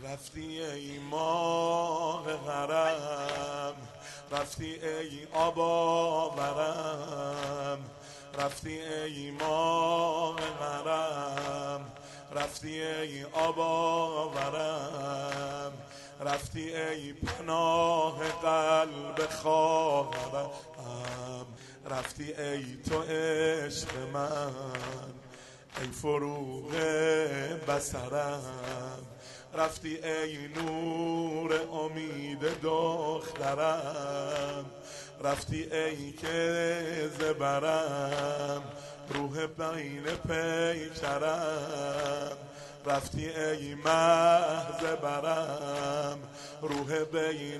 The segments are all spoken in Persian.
رفتی ای ماه حرم، رفتی ای آب آورم، رفتی ای ماه حرم، رفتی ای آب آورم، رفتی ای پناه قلب خواهرم، رفتی ای تو عشق من، ای فروغ بصرم، رفتی ای نور امید دخترم، رفتی ای که زبرم روح بین پیکرم، رفتی ای محض برم روح بین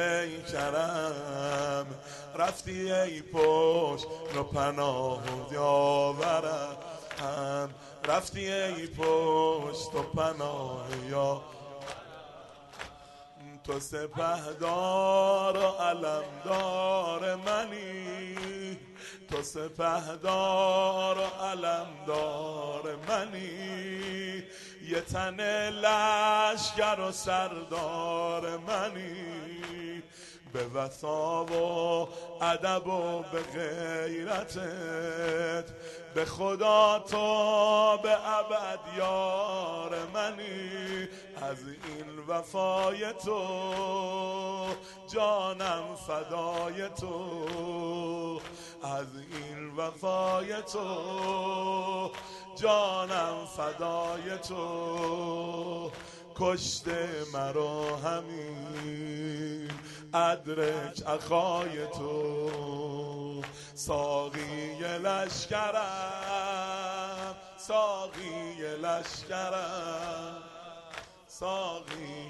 پیکرم، رفتی ای پشت و پناه یاورم، رفتی ای پشت و پناه یا تو سپهدار و علمدار منی، تو سپهدار و علمدار منی، یه تن لشکر و سردار منی، به وفا و ادب و به غیرتت به خدا تو به ابد یار منی، از این وفای تو جانم فدای تو، از این وفای تو جانم فدای تو، کشته مرا همین ادرک اخای تو، ساقی لشکرم ساقی لشکرم ساقی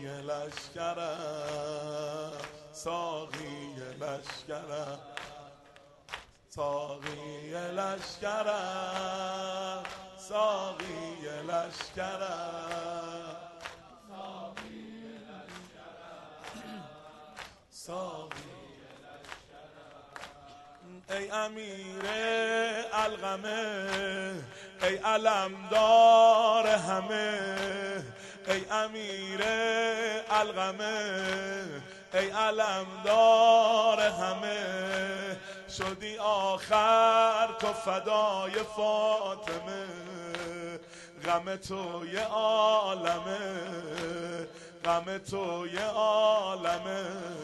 لشکرم ساقی لشکرم ساقی لشکرم ساقی لشکرم ساقی. ای امیر القمه، ای علمدار همه، ای امیر القمه، ای علمدار همه، شدی آخر تو فدای فاطمه، غم تو یه عالمه، غم تو یه عالمه،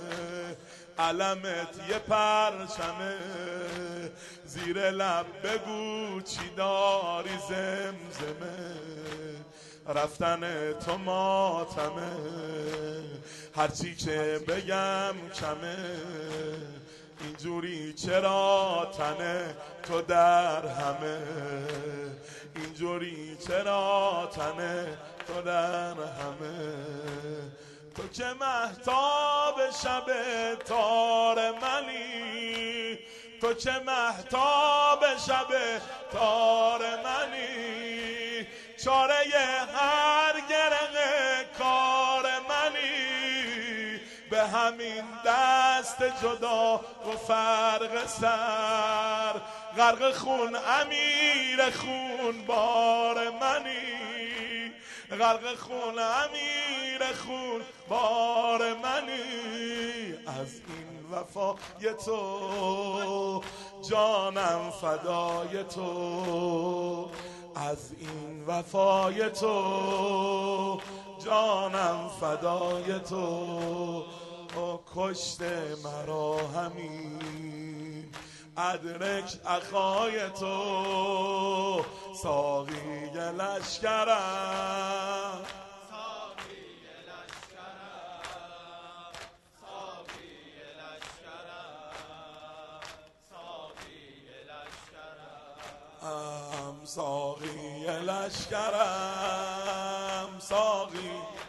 علمت یه پرچمه، زیر لب بگو چی داری زمزمه، رفتن تو ماتمه، هرچی که بگم کمه، اینجوری چرا تنه تو در همه، اینجوری چرا تنه تو در همه، تو که مهتاب شب تار منی، تو که مهتاب شب تار منی، چاره هر گره کار منی، به همین دست جدا و فرق سر، غرق خون امیر خون بار منی، غرق خون امیر خون بار منی، از این وفای تو جانم فدای تو، از این وفای تو جانم فدای تو، کشته مرا همین ادرک اخای تو، ساقی لشکرم ساقی لشکرم ساقی لشکرم ساقی لشکرم ساقی لشکرم ساقی